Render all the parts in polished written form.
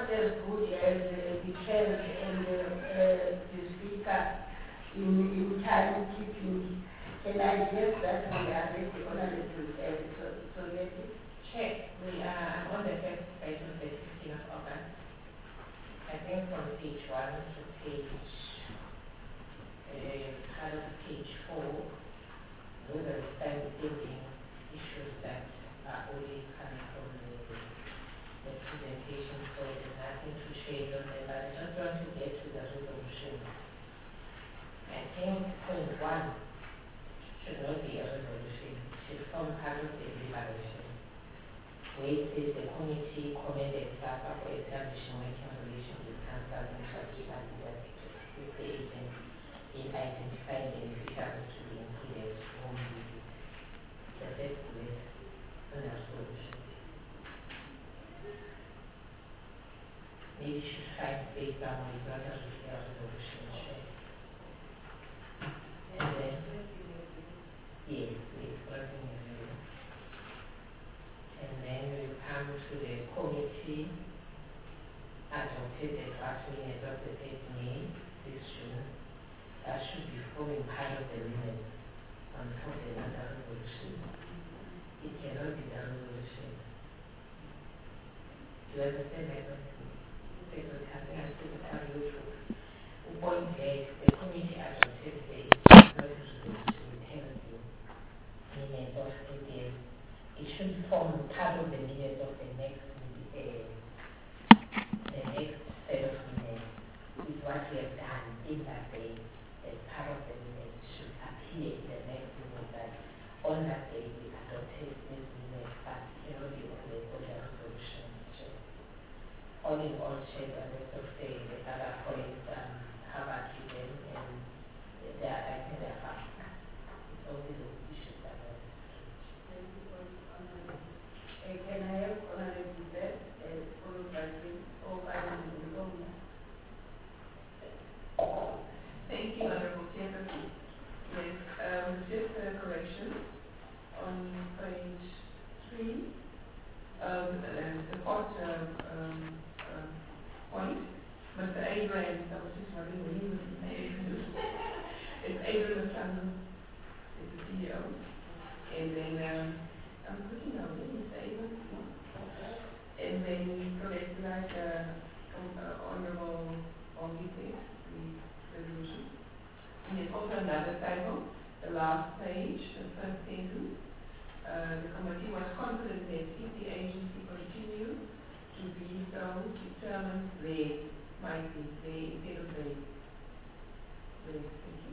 as good as the clerk and the speaker in timekeeping. Can I guess that we are ready, Honorable Soyeti? Check. We are on the first page of the 15th of August. I think from page 1 to page, part of page 4, those are the time-saving issues that are only coming from the presentation, so there's nothing to shade on them, but I just want to get to the resolution. I think point 1 should not be a resolution, it should form part of the deliberation. Where it says the committee commended SAPA for establishing working relations with councils and particularly with the agency in identifying beneficiaries to be included home visits. The first bullet on the resolution. Maybe you should find space somewhere, it's not a resolution. And then, yes, it's working review. And then we come to the committee adopted the draft minutes of the 8th May this June. That should be forming part of the minutes on top of another resolution. It cannot be the resolution. Do you understand my question? Point A, the committee adopted the resolution minutes of 8 days. It should form part of the minutes of the next set of minutes. Is what we have done in that day as part of the minutes should appear in the next minute that on that day we adopted this minute, but cannot be on the resolution. All in all, check the rest of the other points have given, and they are, I think they are fast. It's only the issues that are. Can I have Honorable Zed, followed by Prince, or by Honorable? Thank you, Honorable Chairperson. Yes, just a correction on page 3. The fourth point, Mr. Abraham, I was just wondering when he was named. It's Abraham Sandu, is the CEO. And then, I'm looking now, Mr. Abraham. And then correct like Honorable Bongi said, the resolution. And there's also another typo, the last page, the first sentence. The committee was confident that if the agency continues to be so determined, they might be there instead of they. Thank you.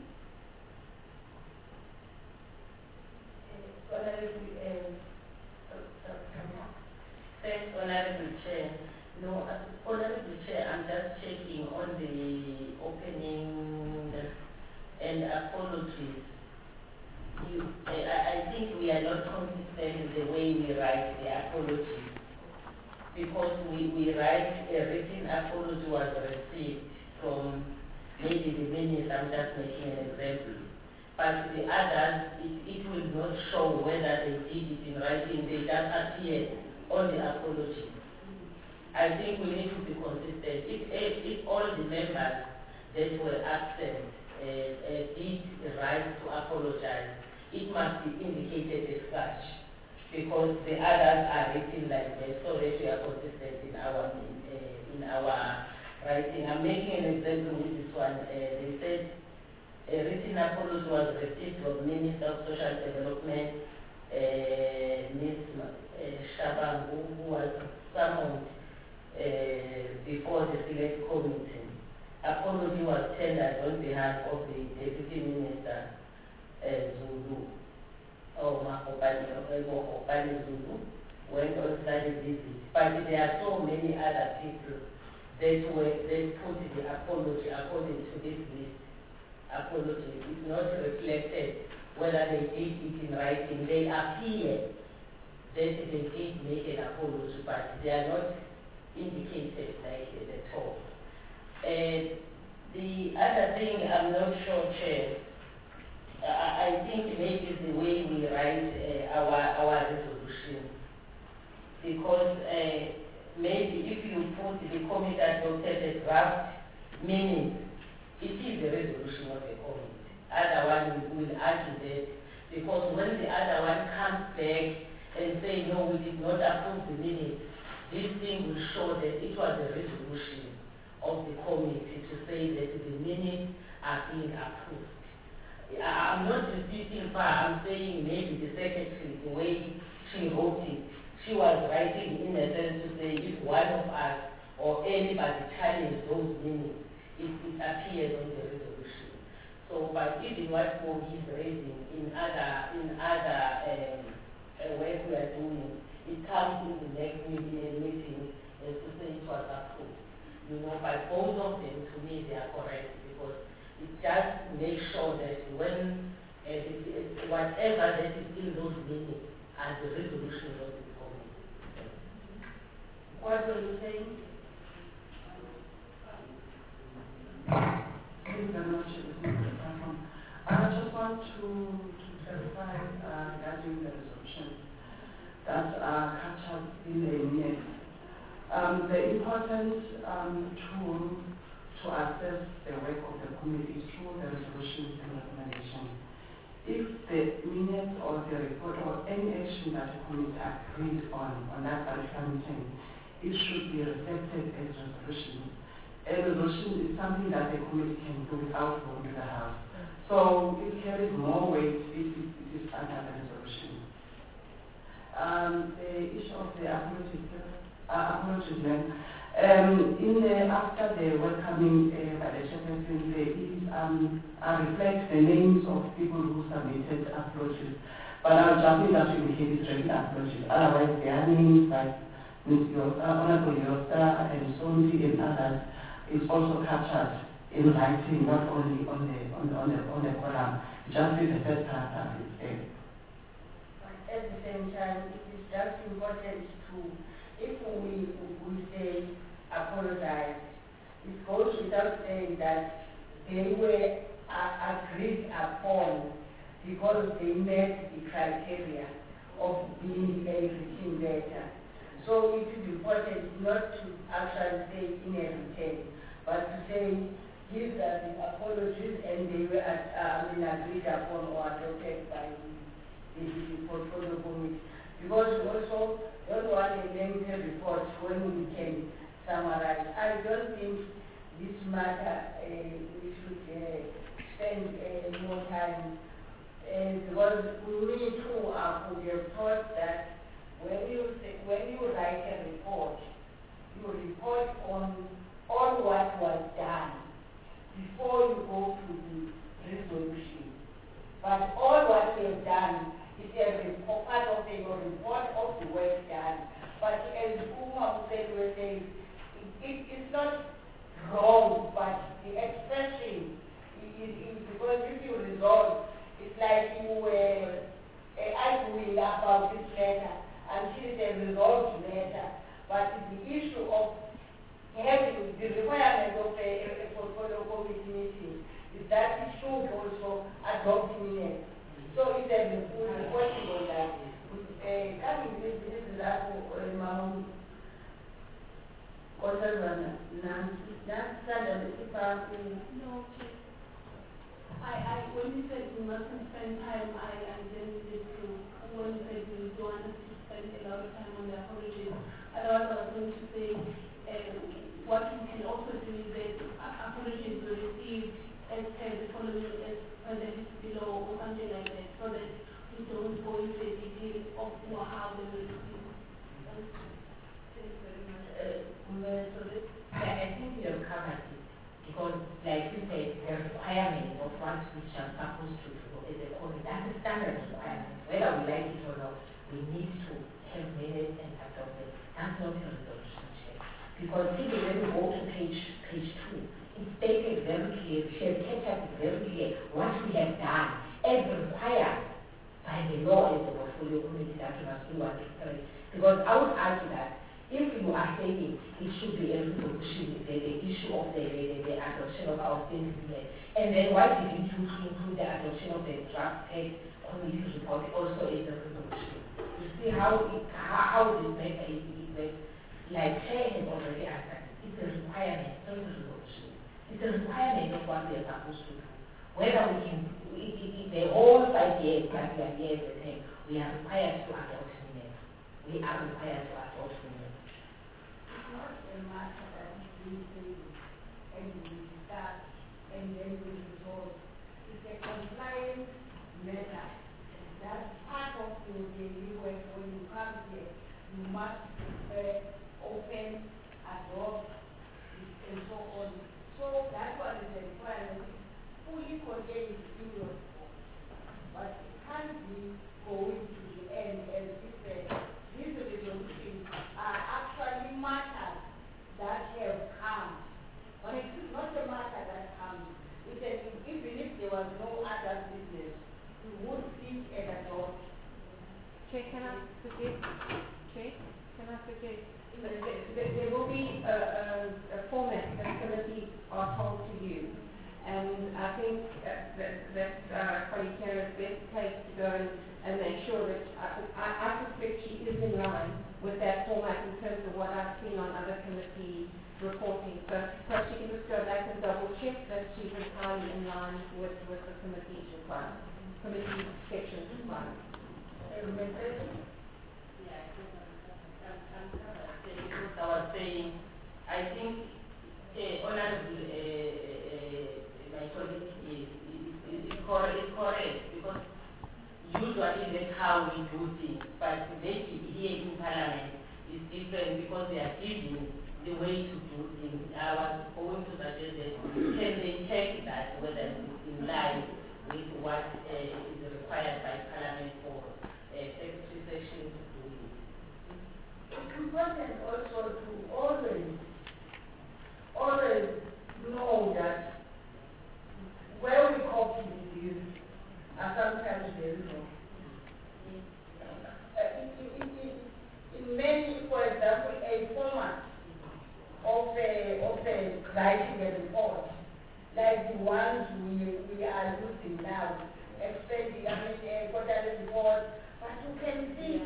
Thanks, Honorable Chair. No, Honorable Chair, I'm just checking on the opening and apologies. I think we are not consistent in the way we write the apology, because we write a written apology was received from maybe the minutes, I'm just making an example. But the others, it will not show whether they did it in writing, they just appear on the apology. I think we need to be consistent. If all the members that were absent did write to apologize, it must be indicated as such, because the others are written like that, so that we are consistent in our writing. I'm making an example with this one. They said a written apology was received from Minister of Social Development, Ms. Shabangu, who was summoned before the select committee. Apology was tendered on behalf of the Deputy Minister Zulu, or Mahopani Zulu, went on study visit. But there are so many other people that put the apology according to this list. Apology is not reflected whether they did it in writing. They appear that they did make an apology, but they are not indicated like at all. The other thing, I'm not sure, Chair, I think maybe the way we write our resolution, because maybe if you put the committee adopted a draft minutes, it is the resolution of the committee. Other one will argue that, because when the other one comes back and say, no, we did not approve the minutes, this thing will show that it was a resolution of the committee to say that the minutes are being approved. I'm not disputing far, I'm saying maybe the secretary, the way she wrote it, she was writing in a sense to say if one of us or anybody challenged those minutes, it appears on the resolution. So, but even what more he's raising in other work we are doing, it comes in the next meeting as to say it was approved. You know, but both of them, to me, they are correct, because it just makes sure that when whatever that is in those minutes are the resolutions of the committee. What were you saying? Thank you very much. I just want to clarify regarding the resolution that captured in the minutes. The important tool to assess the work of the committee is through the resolutions and recommendations. If the minutes or the report or any action that the committee agreed on that particular meeting, it should be reflected as resolutions. A resolution is something that the committee can do without going to the House. So it carries more weight if it is under the resolution. The issue of the apologies then. After the welcoming by the chairperson, there is reflect the names of people who submitted apologies. But I'll just need that to indicate it's regular apologies. Otherwise, their names like Ms. Honorable Yosta and Sondi and others is also captured in writing, not only on the column. Just in the first paragraph is there. But at the same time, it is just important to, if we say apologize, it goes without saying that they were agreed upon because they met the criteria of being a written letter. So it is important not to actually say in a written, but to say these are the apologies and they were agreed upon or adopted by the portfolio committee. Because we also don't want a lengthy report when we can summarize. I don't think this matter we should spend more time because we too would have thought that when you write a report, you report on all what was done before you go to the resolution. But all what we have done is part of your report of the work done. But as Uma said, we're saying, it's not wrong, but the expression is because if you resolve, it's like you were arguing about this matter until it's a resolved matter. But the issue of having the requirement of a portfolio committee meeting is that it should also adopt minutes. So it's possible that coming this is Mamu Kotarana Nancy. That's no, when you said we mustn't spend time, I didn't need to. When you said you don't want us to spend a lot of time on the apologies, otherwise I was going to say what we can also do is that apologies were received as per the following as per the list below or something like that, so that we don't go into the details of how they were received. Thanks very much. I think you have covered it because, like you said, the requirement of what we are supposed to do as a committee, that's a standard requirement. Whether we like it or not, we need to have minutes and adopt it. That's not a resolution check. Because even when we go to page 2, it's stated very clear, she has captured it very clear what we have done as required by the law as the portfolio committee that we must do 1 to 3. Because I would argue that if you are saying it should be a resolution, the issue of the adoption of our standing minutes, and then why didn't you include the adoption of the draft text committee report also as a resolution? You see how this matter is like Chair has already answered. It's a requirement of what we are supposed to do. Whether we can, the whole 5 years, like we are here, we are required to adopt women. We are required to adopt women. It's not a matter that we say and we discuss and then we resolve. It's a compliance matter. That's part of your daily work. When you come here, you must open, adopt, and so on. So that one is a requirement. Fully contained in your report. But it can't be going to the end as if these resolutions are actually matters that have come. But it is not a matter that comes. Even if there was no other business, we would think and adopt. Chair, can I suggest? There will be a format that committees are told to use. And I think that colleague Karen is best placed to go and make sure that I suspect she is in line with that format in terms of what I've seen on other committee reporting. So perhaps she can just go back and double check that she's entirely in line with the committee's requirements, committee section's requirements. I was saying, I think honorable my colleague is correct because usually that's how we do things, but maybe here in Parliament is different because they are giving the way to do things. I was going to suggest that can they check that whether it's in line with what is required by Parliament for secretary section to do it. It's important also to always know that where we copy these are sometimes very wrong. In many, for example, a format of a writing a report, like the ones we are using now, quarterly report, but you can see,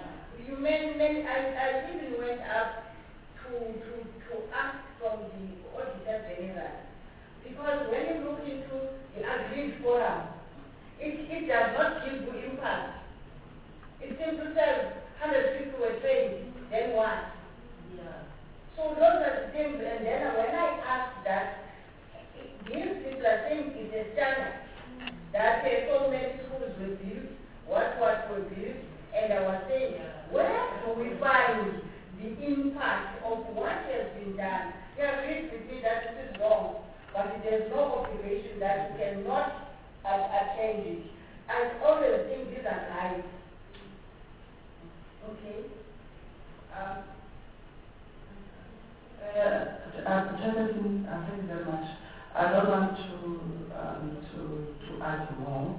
I even went up to ask from the Auditor General, because when you look into the agreed forum, it does not give you impact. It simply says 100 people were trained, then what? Yeah. So those are the things, and then when I asked that, these people are saying it's a standard, that so many schools were built, what were built, and I was saying, where do we find the impact of what has been done? They agreed with me that this is wrong, but there's no obligation that you cannot change it. I always think these are right. Okay? Chairperson, thank you very much. I don't want to add more.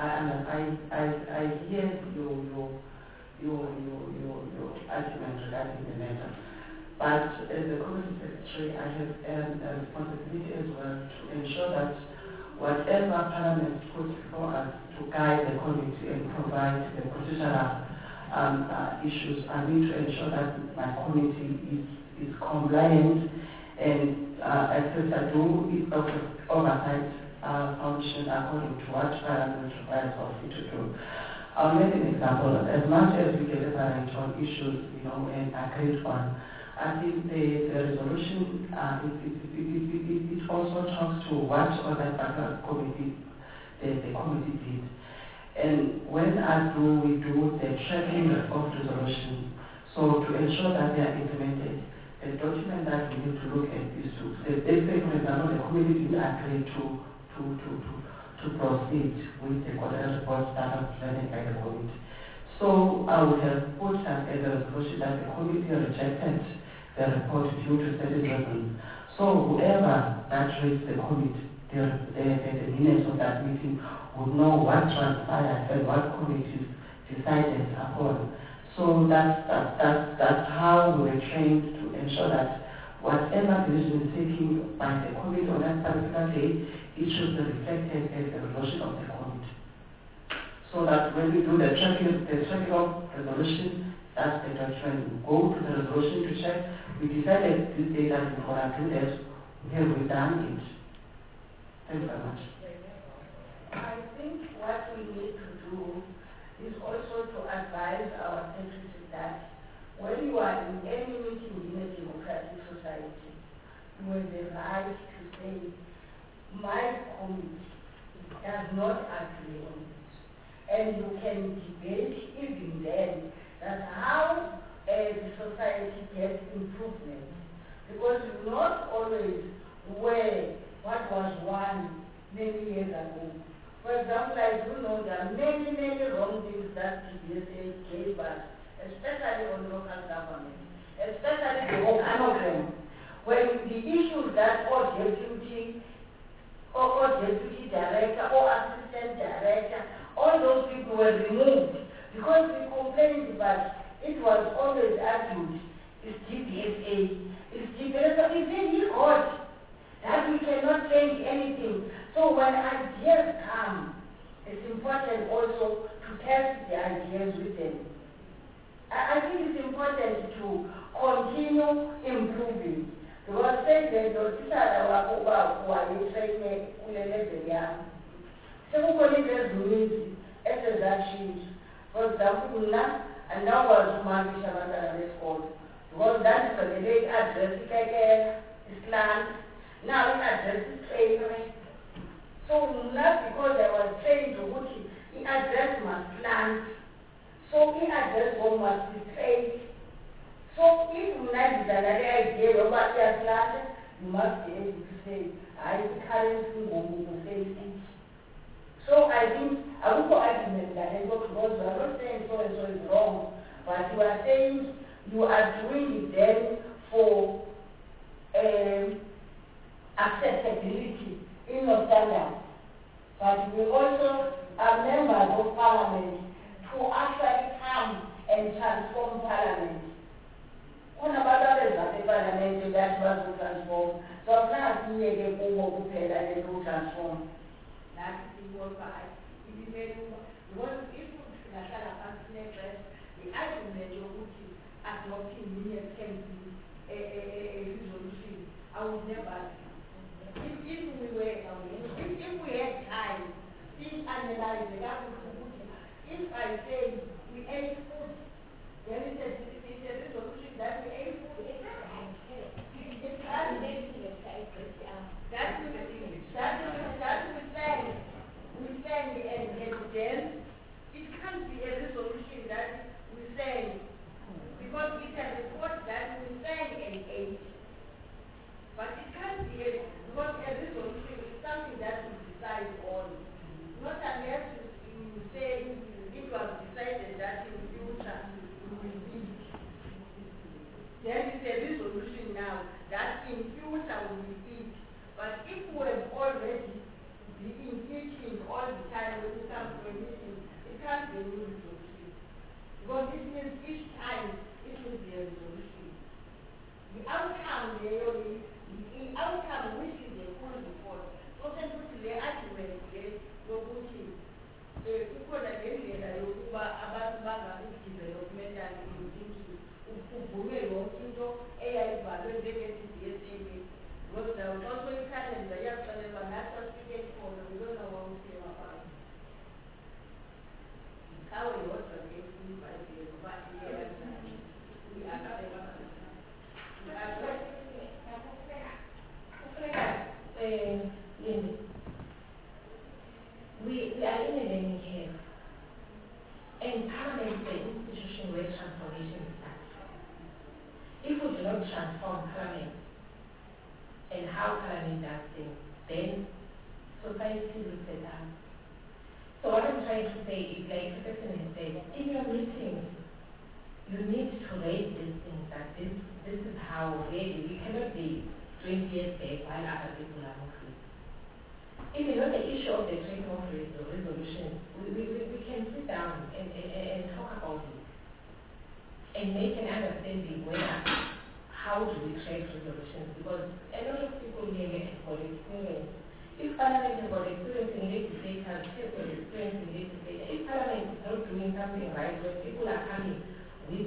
I hear your argument regarding the matter. But as the committee secretary, I have a responsibility as well to ensure that whatever Parliament puts before us to guide the committee and provide the procedural issues, I need to ensure that my committee is compliant and as I do is oversight function according to what Parliament requires of it to do. I'll make an example. As much as we deliberate on issues, and agreed on, I think the resolution it also talks to what other committee the committee did. And when we do the tracking of resolutions, so to ensure that they are implemented, the document that we need to look at is to say, for example, the committee didn't agree to proceed with the quarterly report that was presented by the committee. So I would have put as a resolution that the committee rejected the report due to certain reasons. So whoever that raised the committee, the minutes of that meeting would know what transpired and what committees decided upon. So that's how we were trained to ensure that whatever decision is taken by the committee on that particular day, it should be reflected as the resolution of the committee. So that when we do the tracking of resolution, that's the document. We go to the resolution to check. We decided this day that we want to do that. We have done it. Thanks very much. I think what we need to do is also to advise our secretary that when you are in any meeting in a democratic society, you have the right to say, my committee does not agree on this. And you can debate even then that how the society gets improvement. Because you not always wear what was won many years ago. For example, I do know there are many, many wrong things that PBSA gave us, especially on local government, especially the some of them. When the issues that or deputy director or assistant director, all those people were removed because we complained, but it was always argued, it's DPSA, it's DPSA, it's very hard that we cannot change anything. So when ideas come, it's important also to test the ideas with them. I think it's important to continue improving. Because say that the teacher wayetraine kule level yami. Sekukhona into eziningi esezashintsha. For example, mina andakwazi ukumakisha abantwana besikole. Because ndandifanele i-address ikekela, islant. Now i-address is so not because I was trained to put the address must plant. So the address one must be traced. So if you have the idea of what you are planted, you must be able to say, I currently want to face it. So I think I will go argument that because you are not saying so and so is wrong, but you are saying you are doing it then for acceptability in your standards. But we also are members of parliament who actually come and transform parliament. Kuna abantu parliament that was to transform. So now we are going to transform. That is what it is very because if you national address, the argument of adopting million can be a resolution. I would never. If we had time, please analyze the if I say we ate food, there is a resolution that we ate food. We sang and then it can't be a resolution that we sang because it's a report that we sang and ate. But it can't be because a resolution is something that we decide on. Not unless you say it was decided that in future we will eat. There is a resolution now that in future we will eat. But if we have already been eating all the time when we come to a meeting, it can't be a new resolution. Because it means each time it will be a resolution. The outcome which is the full report. So the argument yokuthi kukhona ngendlela yokuba abantu bangadevelopmental into uvume yonke into eyayibhalwe njenge-DPSA. Because there was also a calendar yakuxelelwa nathi asifike khona we don't know what we came about. How yodwa ke iBhayibheli ngoba iyekanjani we accept. We are in a learning curve, and Parliament is the institution where transformation starts. If we do not transform Parliament and how Parliament does things, then society will set down. So what I'm trying to say is, like the person has said, in your meetings, you need to raise these things that this is how really we cannot be 20 years back while other people are moving. Even on the issue of the trade of resolution, we can sit down and talk about it and make an understanding whether how do we trade resolutions, because a lot of people here have got experience. If Parliament has got experience in legislators, have got experience in legislators. If Parliament is not doing something right, when people are coming with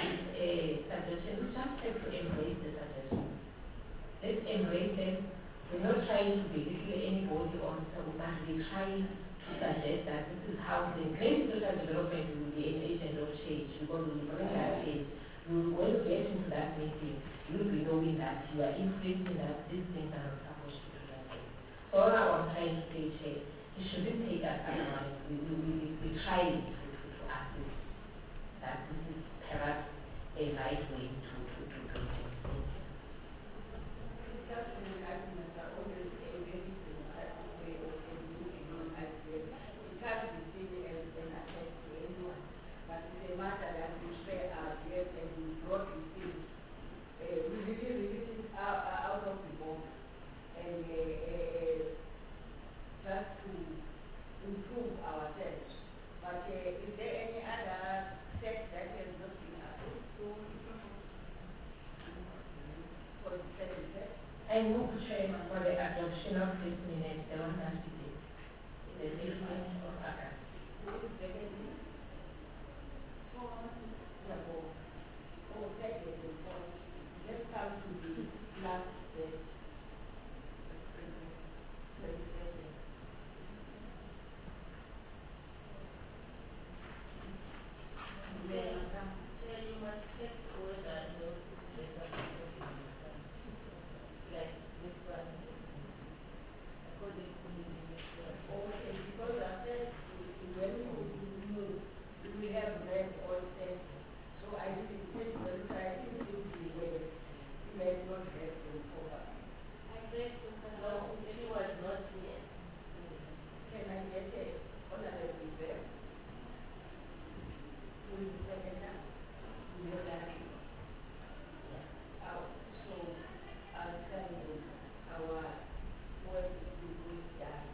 suggestions, we just have to embrace the suggestions. Let's embrace them, We're not trying to belittle anybody on some, but we're trying to suggest that this is how the great social development will be an agent of change, because we bring that change. When you get into that meeting, you'll be knowing that you are influencing that these things are not supposed to do that way. So all I was trying to say, Chair, you shouldn't take us otherwise. We try to assist that this is perhaps a right way to do things. Discussion and arguments are always a very democratic way of engaging on ideas. It can't be seen as an attack to anyone, but it's a matter that we share our ideas and we brought with things. We really think out of the box and just to improve ourselves. But is there any other text that has not been approved for the second text? I move, Chair, for the adoption of this minute, the one that we did, the 15th of August. Who is seconding? Let's come to the last text. You must take whether those letters are like this one, according to the Okay, because I said when we have read all texts, so I didn't take them, so I didn't think we were, we had not read them properly. I read no, she was not here. Can I get a honorable there? Who is the second now? So I'll send you our work with that.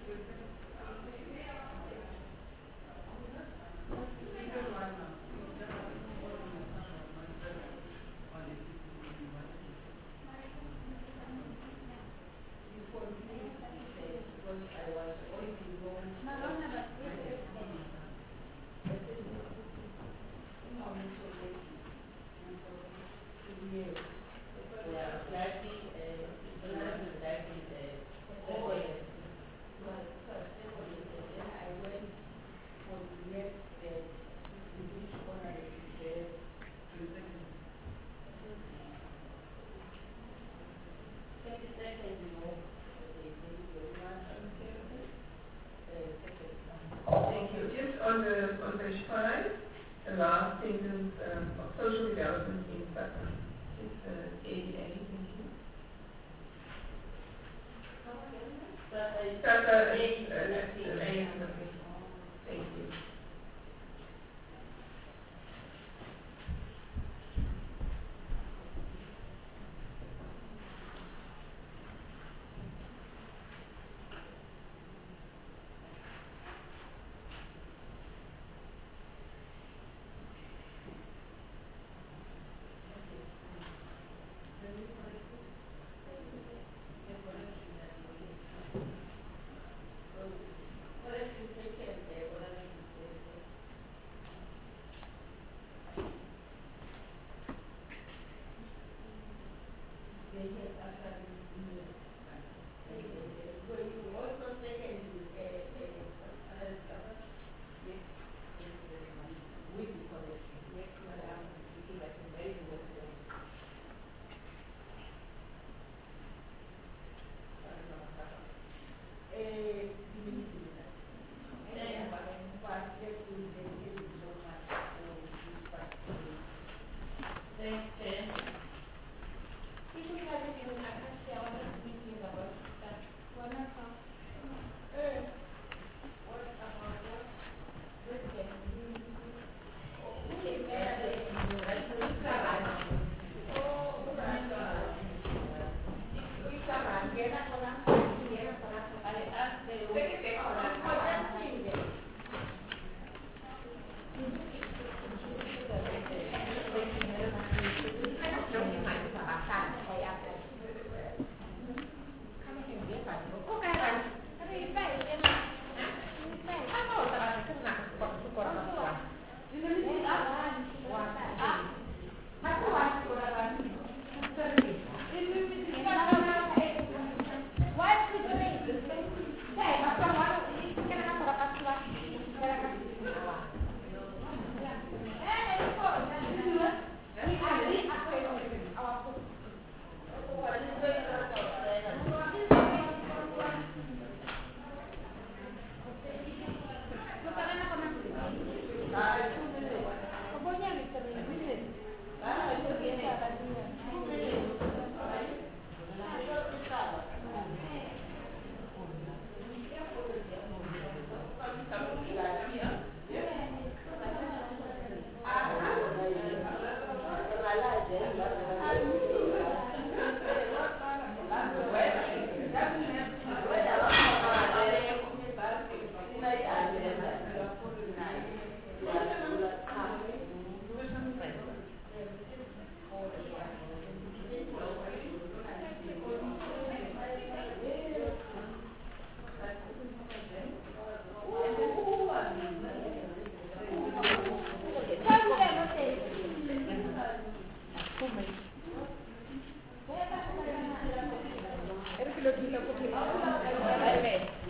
Thank you. Just on page 5, the last sentence of social development in Sutton. Just ADA, thank you. Thank you. Okay.